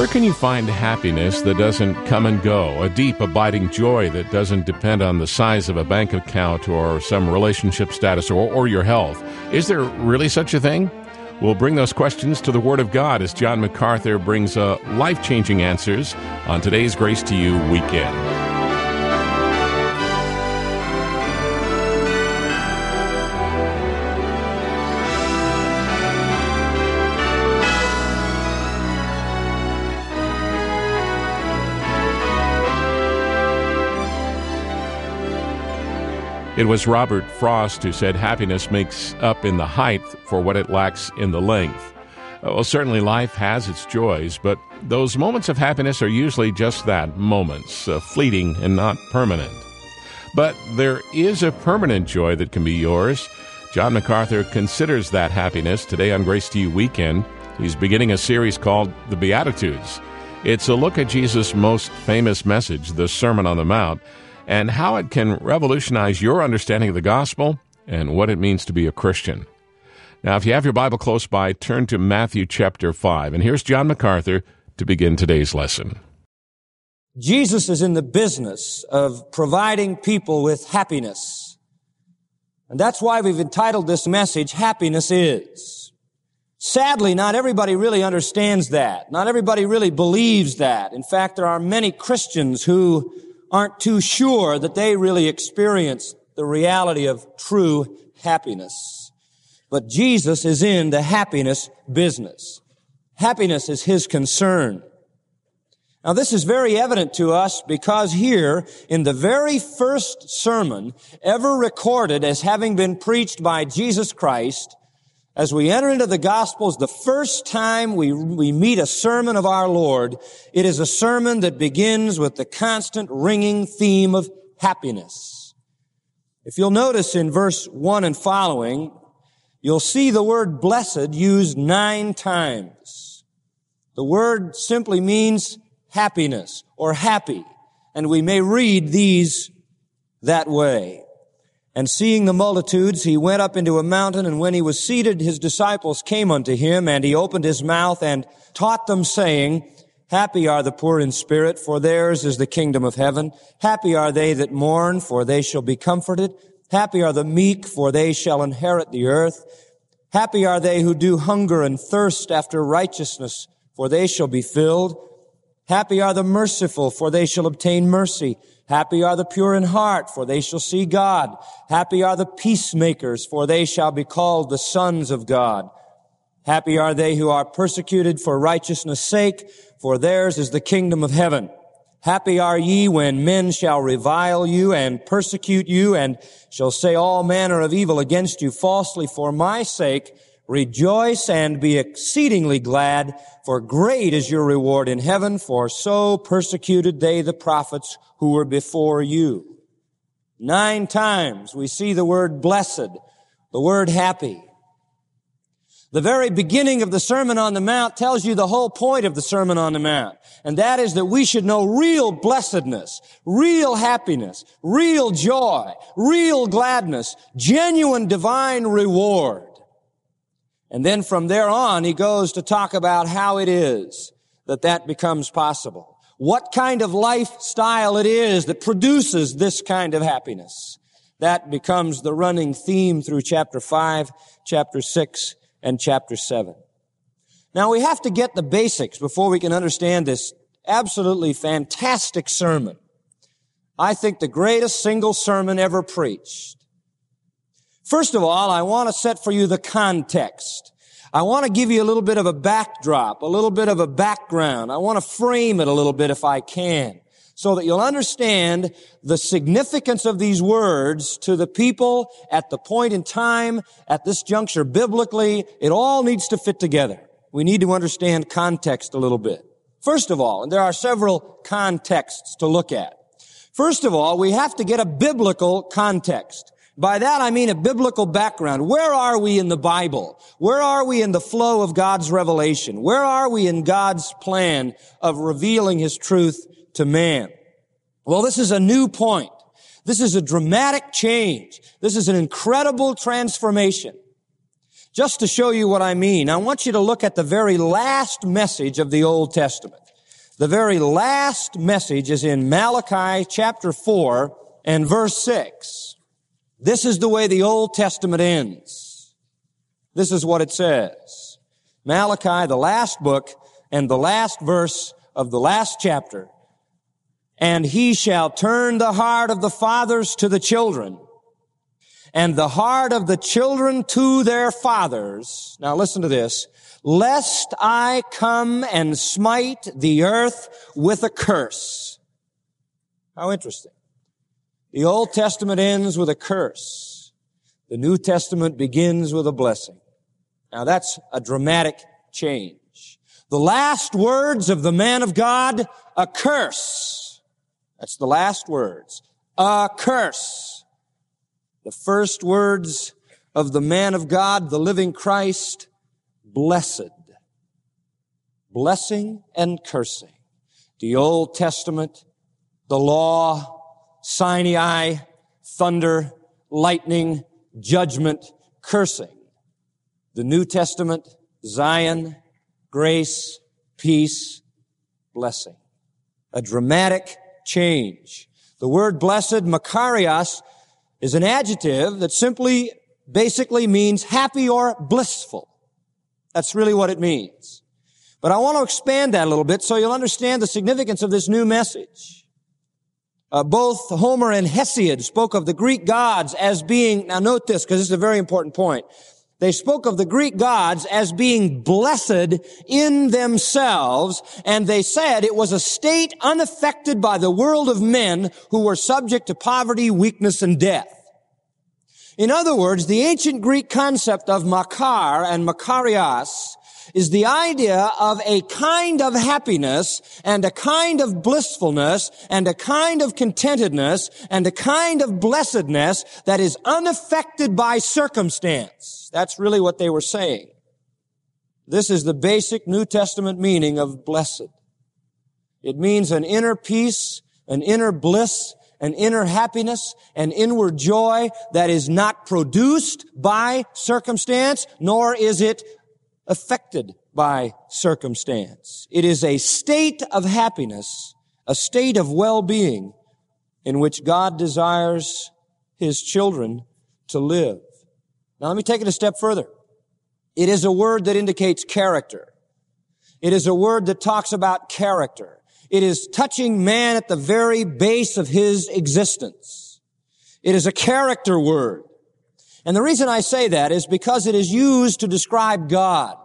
Where can you find happiness that doesn't come and go, a deep, abiding joy that doesn't depend on the size of a bank account or some relationship status or your health? Is there really such a thing? We'll bring those questions to the Word of God as John MacArthur brings life-changing answers on today's Grace to You weekend. It was Robert Frost who said happiness makes up in the height for what it lacks in the length. Well, certainly life has its joys, but those moments of happiness are usually just that, moments, fleeting and not permanent. But there is a permanent joy that can be yours. John MacArthur considers that happiness today on Grace to You Weekend. He's beginning a series called The Beatitudes. It's a look at Jesus' most famous message, the Sermon on the Mount, and how it can revolutionize your understanding of the gospel and what it means to be a Christian. Now, if you have your Bible close by, turn to Matthew chapter 5. And here's John MacArthur to begin today's lesson. Jesus is in the business of providing people with happiness. And that's why we've entitled this message, Happiness Is. Sadly, not everybody really understands that. Not everybody really believes that. In fact, there are many Christians who aren't too sure that they really experience the reality of true happiness. But Jesus is in the happiness business. Happiness is His concern. Now, this is very evident to us because here, in the very first sermon ever recorded as having been preached by Jesus Christ, as we enter into the Gospels, the first time we meet a sermon of our Lord, it is a sermon that begins with the constant ringing theme of happiness. If you'll notice in verse 1 and following, you'll see the word blessed used 9 times. The word simply means happiness or happy, and we may read these that way. And seeing the multitudes, He went up into a mountain, and when He was seated, His disciples came unto Him, and He opened His mouth and taught them, saying, Happy are the poor in spirit, for theirs is the kingdom of heaven. Happy are they that mourn, for they shall be comforted. Happy are the meek, for they shall inherit the earth. Happy are they who do hunger and thirst after righteousness, for they shall be filled. Happy are the merciful, for they shall obtain mercy. Happy are the pure in heart, for they shall see God. Happy are the peacemakers, for they shall be called the sons of God. Happy are they who are persecuted for righteousness' sake, for theirs is the kingdom of heaven. Happy are ye when men shall revile you and persecute you, and shall say all manner of evil against you falsely for my sake. Rejoice and be exceedingly glad, for great is your reward in heaven, for so persecuted they the prophets who were before you. 9 times we see the word blessed, the word happy. The very beginning of the Sermon on the Mount tells you the whole point of the Sermon on the Mount, and that is that we should know real blessedness, real happiness, real joy, real gladness, genuine divine reward. And then from there on, He goes to talk about how it is that becomes possible. What kind of lifestyle it is that produces this kind of happiness. That becomes the running theme through chapter 5, chapter 6, and chapter 7. Now, we have to get the basics before we can understand this absolutely fantastic sermon. I think the greatest single sermon ever preached. First of all, I want to set for you the context. I want to give you a little bit of a backdrop, a little bit of a background. I want to frame it a little bit if I can, so that you'll understand the significance of these words to the people at the point in time, at this juncture biblically. It all needs to fit together. We need to understand context a little bit. First of all, and there are several contexts to look at. First of all, we have to get a biblical context. By that I mean a biblical background. Where are we in the Bible? Where are we in the flow of God's revelation? Where are we in God's plan of revealing His truth to man? Well, this is a new point. This is a dramatic change. This is an incredible transformation. Just to show you what I mean, I want you to look at the very last message of the Old Testament. The very last message is in Malachi chapter 4 and verse 6. This is the way the Old Testament ends. This is what it says. Malachi, the last book and the last verse of the last chapter. And he shall turn the heart of the fathers to the children, and the heart of the children to their fathers. Now listen to this. Lest I come and smite the earth with a curse. How interesting. The Old Testament ends with a curse. The New Testament begins with a blessing. Now that's a dramatic change. The last words of the man of God, a curse. That's the last words. A curse. The first words of the man of God, the living Christ, blessed. Blessing and cursing. The Old Testament, the law, Sinai, thunder, lightning, judgment, cursing. The New Testament, Zion, grace, peace, blessing. A dramatic change. The word blessed, makarios, is an adjective that simply, basically means happy or blissful. That's really what it means. But I want to expand that a little bit so you'll understand the significance of this new message. Both Homer and Hesiod spoke of the Greek gods as being, now note this because this is a very important point. They spoke of the Greek gods as being blessed in themselves, and they said it was a state unaffected by the world of men who were subject to poverty, weakness, and death. In other words, the ancient Greek concept of makar and makarios is the idea of a kind of happiness and a kind of blissfulness and a kind of contentedness and a kind of blessedness that is unaffected by circumstance. That's really what they were saying. This is the basic New Testament meaning of blessed. It means an inner peace, an inner bliss, an inner happiness, an inward joy that is not produced by circumstance, nor is it affected by circumstance. It is a state of happiness, a state of well-being in which God desires His children to live. Now let me take it a step further. It is a word that indicates character. It is a word that talks about character. It is touching man at the very base of his existence. It is a character word. And the reason I say that is because it is used to describe God.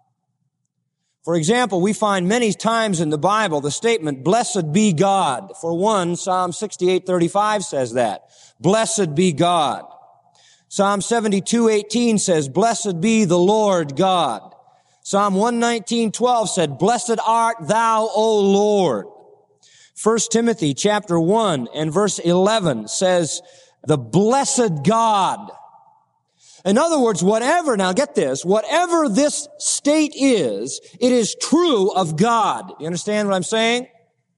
For example, we find many times in the Bible the statement, blessed be God. For one, Psalm 68:35 says that. Blessed be God. Psalm 72:18 says, blessed be the Lord God. Psalm 119:12 said, blessed art thou, O Lord. 1 Timothy chapter 1 and verse 11 says, the blessed God. In other words, whatever, now get this, whatever this state is, it is true of God. You understand what I'm saying?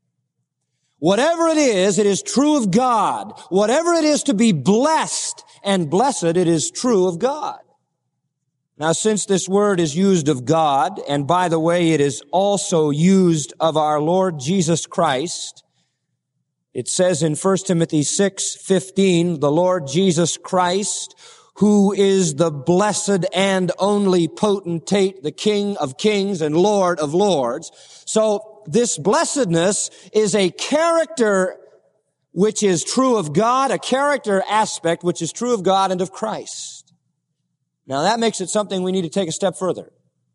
Whatever it is true of God. Whatever it is to be blessed and blessed, it is true of God. Now, since this word is used of God, and by the way, it is also used of our Lord Jesus Christ, it says in 1 Timothy 6:15, the Lord Jesus Christ, who is the blessed and only potentate, the King of kings and Lord of lords. So this blessedness is a character which is true of God, a character aspect which is true of God and of Christ. Now that makes it something we need to take a step further.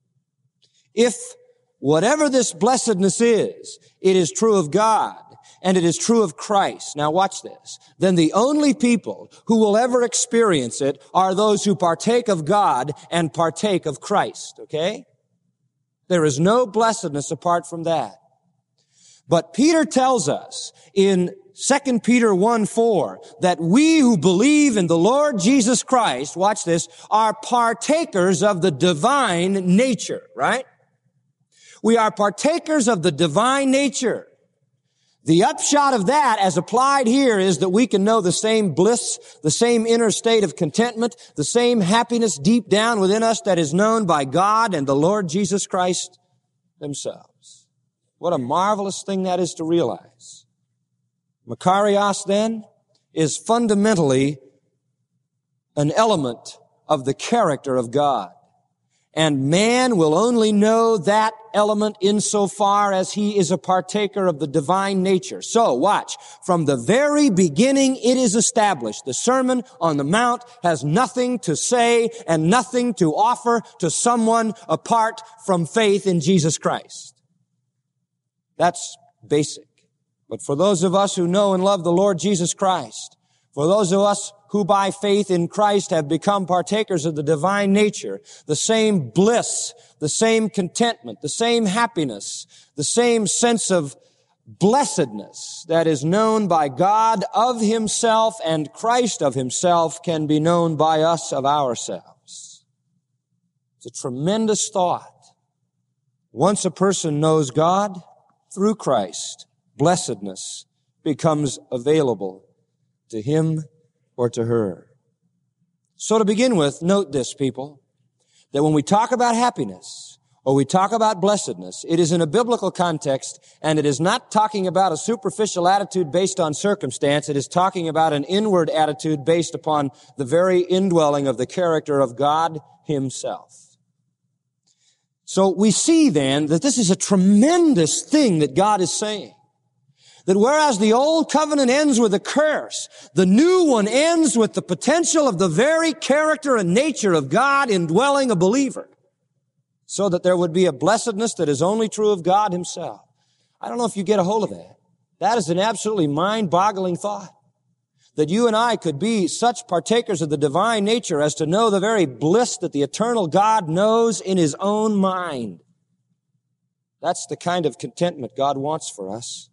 If whatever this blessedness is, it is true of God and it is true of Christ. Now watch this. Then the only people who will ever experience it are those who partake of God and partake of Christ, okay? There is no blessedness apart from that. But Peter tells us in 2 Peter 1:4 that we who believe in the Lord Jesus Christ, watch this, are partakers of the divine nature, right? We are partakers of the divine nature. The upshot of that, as applied here, is that we can know the same bliss, the same inner state of contentment, the same happiness deep down within us that is known by God and the Lord Jesus Christ themselves. What a marvelous thing that is to realize. Makarios, then, is fundamentally an element of the character of God. And man will only know that element insofar as he is a partaker of the divine nature. So, watch. From the very beginning, it is established. The Sermon on the Mount has nothing to say and nothing to offer to someone apart from faith in Jesus Christ. That's basic. But for those of us who know and love the Lord Jesus Christ, for those of us who by faith in Christ have become partakers of the divine nature, the same bliss, the same contentment, the same happiness, the same sense of blessedness that is known by God of Himself and Christ of Himself can be known by us of ourselves. It's a tremendous thought. Once a person knows God through Christ, blessedness becomes available to him or to her. So to begin with, note this, people, that when we talk about happiness or we talk about blessedness, it is in a biblical context, and it is not talking about a superficial attitude based on circumstance. It is talking about an inward attitude based upon the very indwelling of the character of God Himself. So we see then that this is a tremendous thing that God is saying. That whereas the old covenant ends with a curse, the new one ends with the potential of the very character and nature of God indwelling a believer, so that there would be a blessedness that is only true of God Himself. I don't know if you get a hold of that. That is an absolutely mind-boggling thought. That you and I could be such partakers of the divine nature as to know the very bliss that the eternal God knows in His own mind. That's the kind of contentment God wants for us.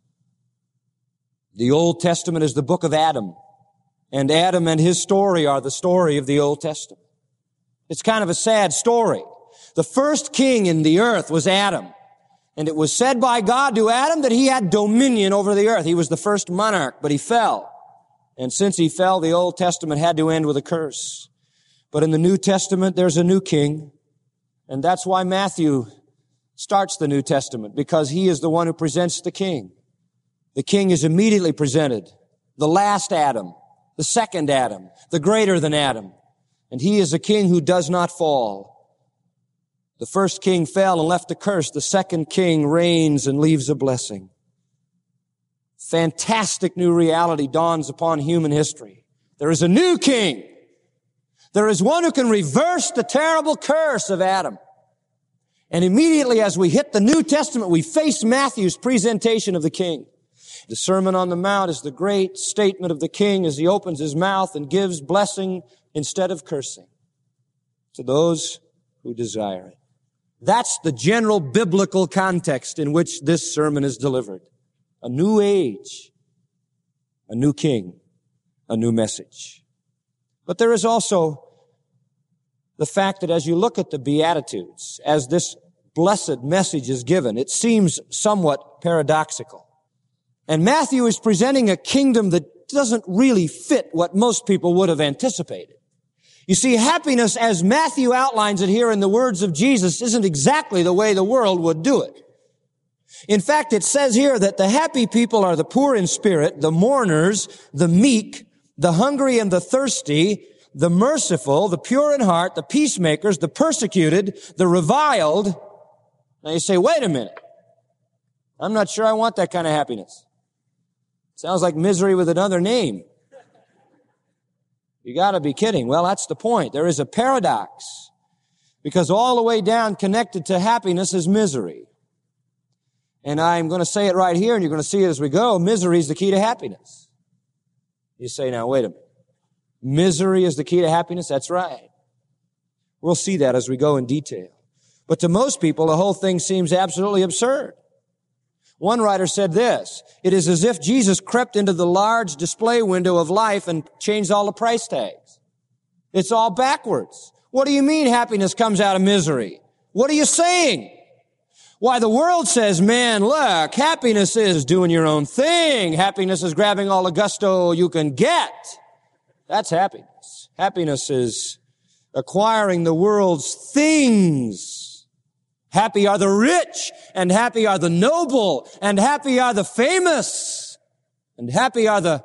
The Old Testament is the book of Adam, and Adam and his story are the story of the Old Testament. It's kind of a sad story. The first king in the earth was Adam, and it was said by God to Adam that he had dominion over the earth. He was the first monarch, but he fell. And since he fell, the Old Testament had to end with a curse. But in the New Testament, there's a new king, and that's why Matthew starts the New Testament, because he is the one who presents the king. The king is immediately presented, the last Adam, the second Adam, the greater than Adam. And he is a king who does not fall. The first king fell and left a curse. The second king reigns and leaves a blessing. Fantastic new reality dawns upon human history. There is a new king. There is one who can reverse the terrible curse of Adam. And immediately as we hit the New Testament, we face Matthew's presentation of the king. The Sermon on the Mount is the great statement of the king as he opens his mouth and gives blessing instead of cursing to those who desire it. That's the general biblical context in which this sermon is delivered. A new age, a new king, a new message. But there is also the fact that as you look at the Beatitudes, as this blessed message is given, it seems somewhat paradoxical. And Matthew is presenting a kingdom that doesn't really fit what most people would have anticipated. You see, happiness, as Matthew outlines it here in the words of Jesus, isn't exactly the way the world would do it. In fact, it says here that the happy people are the poor in spirit, the mourners, the meek, the hungry and the thirsty, the merciful, the pure in heart, the peacemakers, the persecuted, the reviled. Now you say, wait a minute. I'm not sure I want that kind of happiness. Sounds like misery with another name. You gotta be kidding. Well, that's the point. There is a paradox. Because all the way down connected to happiness is misery. And I'm going to say it right here, and you're going to see it as we go. Misery is the key to happiness. You say, now, wait a minute. Misery is the key to happiness? That's right. We'll see that as we go in detail. But to most people, the whole thing seems absolutely absurd. One writer said this: it is as if Jesus crept into the large display window of life and changed all the price tags. It's all backwards. What do you mean happiness comes out of misery? What are you saying? Why, the world says, man, look, happiness is doing your own thing. Happiness is grabbing all the gusto you can get. That's happiness. Happiness is acquiring the world's things. Happy are the rich, and happy are the noble, and happy are the famous, and happy are the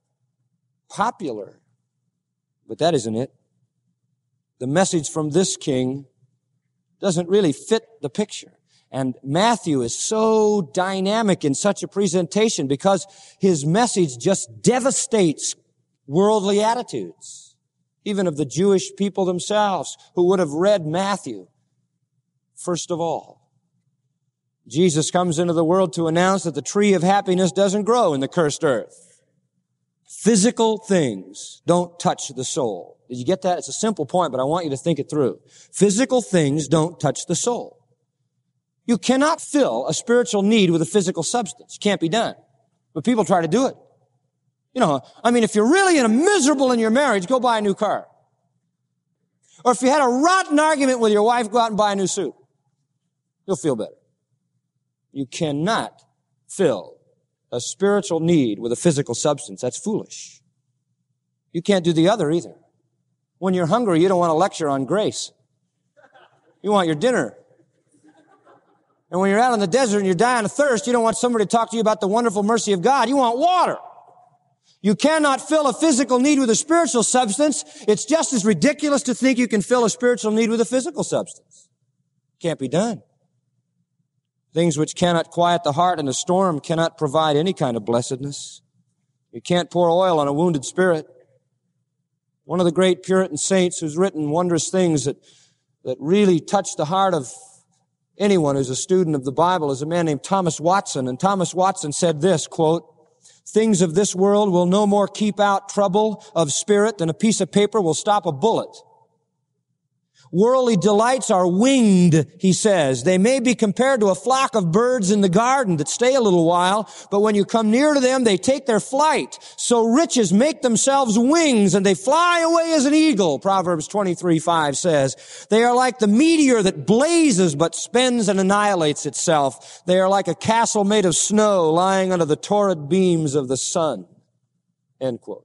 popular. But that isn't it. The message from this king doesn't really fit the picture. And Matthew is so dynamic in such a presentation because his message just devastates worldly attitudes, even of the Jewish people themselves who would have read Matthew. First of all, Jesus comes into the world to announce that the tree of happiness doesn't grow in the cursed earth. Physical things don't touch the soul. Did you get that? It's a simple point, but I want you to think it through. Physical things don't touch the soul. You cannot fill a spiritual need with a physical substance. It can't be done. But people try to do it. If you're really miserable in your marriage, go buy a new car. Or if you had a rotten argument with your wife, go out and buy a new suit. You'll feel better. You cannot fill a spiritual need with a physical substance. That's foolish. You can't do the other either. When you're hungry, you don't want a lecture on grace. You want your dinner. And when you're out in the desert and you're dying of thirst, you don't want somebody to talk to you about the wonderful mercy of God. You want water. You cannot fill a physical need with a spiritual substance. It's just as ridiculous to think you can fill a spiritual need with a physical substance. Can't be done. Things which cannot quiet the heart in a storm cannot provide any kind of blessedness. You can't pour oil on a wounded spirit. One of the great Puritan saints who's written wondrous things that really touch the heart of anyone who's a student of the Bible is a man named Thomas Watson. And Thomas Watson said this, quote, "Things of this world will no more keep out trouble of spirit than a piece of paper will stop a bullet. Worldly delights are winged," he says. "They may be compared to a flock of birds in the garden that stay a little while, but when you come near to them, they take their flight. So riches make themselves wings, and they fly away as an eagle," Proverbs 23:5 says. "They are like the meteor that blazes but spends and annihilates itself. They are like a castle made of snow lying under the torrid beams of the sun." End quote.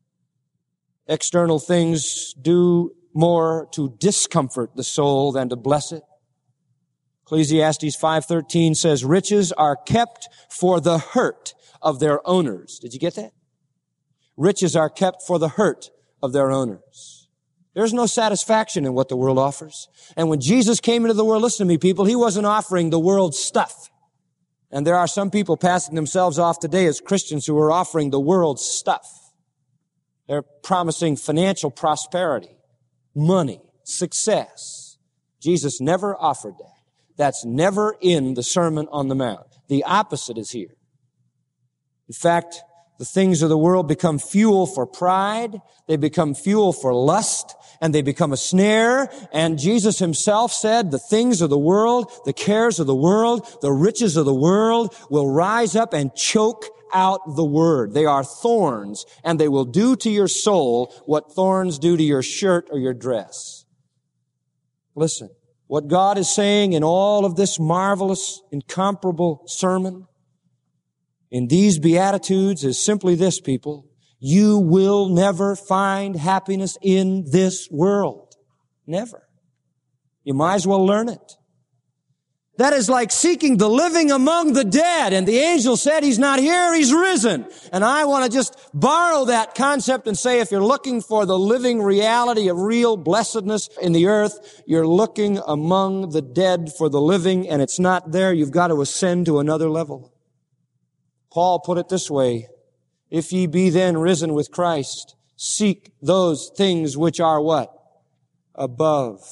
External things do more to discomfort the soul than to bless it. Ecclesiastes 5:13 says, "Riches are kept for the hurt of their owners." Did you get that? Riches are kept for the hurt of their owners. There's no satisfaction in what the world offers. And when Jesus came into the world, listen to me, people, he wasn't offering the world's stuff. And there are some people passing themselves off today as Christians who are offering the world's stuff. They're promising financial prosperity, money, success. Jesus never offered that. That's never in the Sermon on the Mount. The opposite is here. In fact, the things of the world become fuel for pride, they become fuel for lust, and they become a snare. And Jesus himself said, the things of the world, the cares of the world, the riches of the world will rise up and choke out the word. They are thorns, and they will do to your soul what thorns do to your shirt or your dress. Listen, what God is saying in all of this marvelous, incomparable sermon, in these Beatitudes, is simply this, people. You will never find happiness in this world. Never. You might as well learn it. That is like seeking the living among the dead. And the angel said, he's not here, he's risen. And I want to just borrow that concept and say, if you're looking for the living reality of real blessedness in the earth, you're looking among the dead for the living, and it's not there. You've got to ascend to another level. Paul put it this way, if ye be then risen with Christ, seek those things which are what? Above.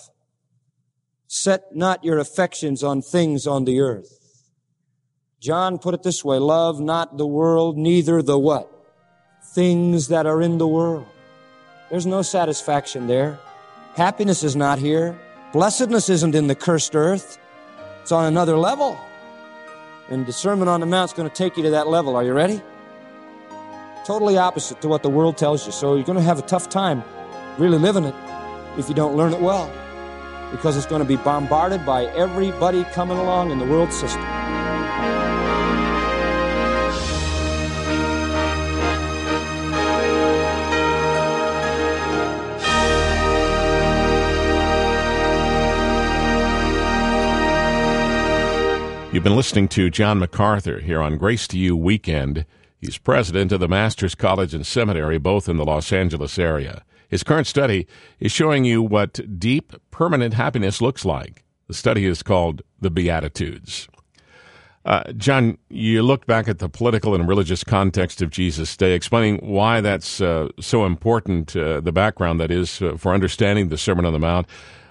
Set not your affections on things on the earth. John put it this way, love not the world, neither the what? Things that are in the world. There's no satisfaction there. Happiness is not here. Blessedness isn't in the cursed earth. It's on another level. And the Sermon on the Mount is going to take you to that level. Are you ready? Totally opposite to what the world tells you. So you're going to have a tough time really living it if you don't learn it well, because it's going to be bombarded by everybody coming along in the world system. You've been listening to John MacArthur here on Grace to You Weekend. He's president of the Master's College and Seminary, both in the Los Angeles area. His current study is showing you what deep, permanent happiness looks like. The study is called The Beatitudes. John, you look back at the political and religious context of Jesus' day, explaining why that's so important, the background that is for understanding the Sermon on the Mount.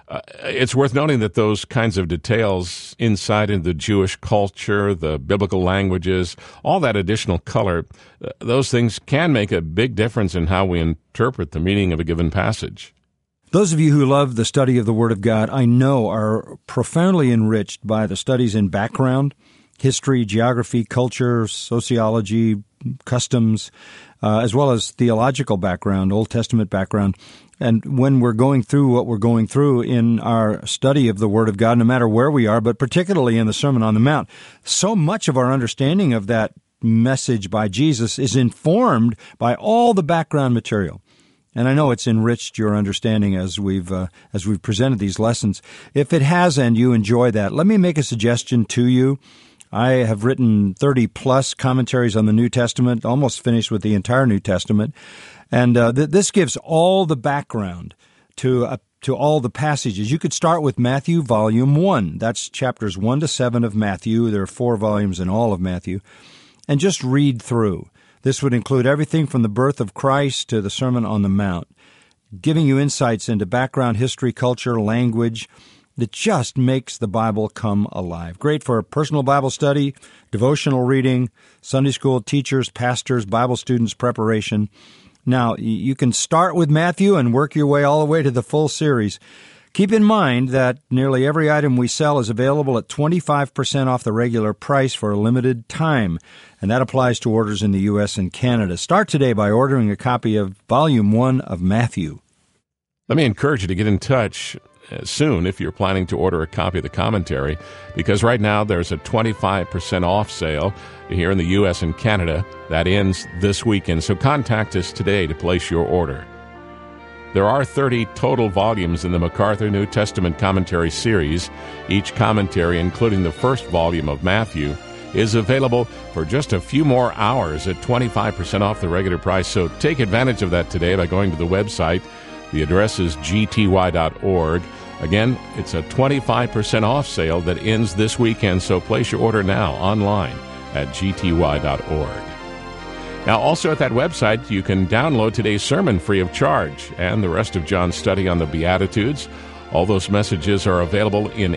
It's worth noting that those kinds of details, insight into the Jewish culture, the biblical languages, all that additional color, those things can make a big difference in how we interpret the meaning of a given passage. Those of you who love the study of the Word of God, I know, are profoundly enriched by the studies in background, history, geography, culture, sociology, customs, as well as theological background, Old Testament background. And when we're going through what we're going through in our study of the Word of God, no matter where we are, but particularly in the Sermon on the Mount, so much of our understanding of that message by Jesus is informed by all the background material. And I know it's enriched your understanding as we've presented these lessons. If it has and you enjoy that, let me make a suggestion to you. I have written 30-plus commentaries on the New Testament, almost finished with the entire New Testament. And this gives all the background to all the passages. You could start with Matthew, Volume 1. That's chapters 1 to 7 of Matthew. There are 4 volumes in all of Matthew. And just read through. This would include everything from the birth of Christ to the Sermon on the Mount, giving you insights into background, history, culture, language, that just makes the Bible come alive. Great for personal Bible study, devotional reading, Sunday school teachers, pastors, Bible students preparation. Now, you can start with Matthew and work your way all the way to the full series. Keep in mind that nearly every item we sell is available at 25% off the regular price for a limited time, and that applies to orders in the U.S. and Canada. Start today by ordering a copy of Volume 1 of Matthew. Let me encourage you to get in touch soon if you're planning to order a copy of the commentary, because right now there's a 25% off sale here in the U.S. and Canada that ends this weekend. So contact us today to place your order. There are 30 total volumes in the MacArthur New Testament Commentary series. Each commentary, including the first volume of Matthew, is available for just a few more hours at 25% off the regular price. So take advantage of that today by going to the website. The address is gty.org. Again, it's a 25% off sale that ends this weekend, so place your order now online at gty.org. Now, also at that website, you can download today's sermon free of charge and the rest of John's study on the Beatitudes. All those messages are available in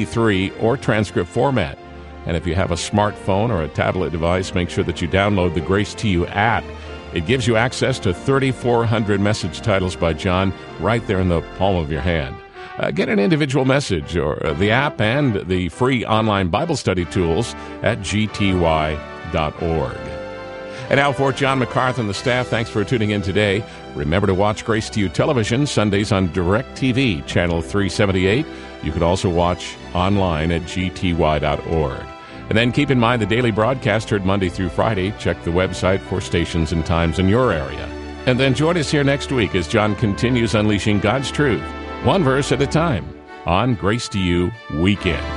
MP3 or transcript format. And if you have a smartphone or a tablet device, make sure that you download the Grace to You app. It gives you access to 3,400 message titles by John right there in the palm of your hand. Get an individual message or the app and the free online Bible study tools at gty.org. And now for John MacArthur and the staff, thanks for tuning in today. Remember to watch Grace to You Television Sundays on DirecTV, Channel 378. You can also watch online at gty.org. And then keep in mind the daily broadcast heard Monday through Friday. Check the website for stations and times in your area. And then join us here next week as John continues unleashing God's truth, one verse at a time, on Grace to You Weekend.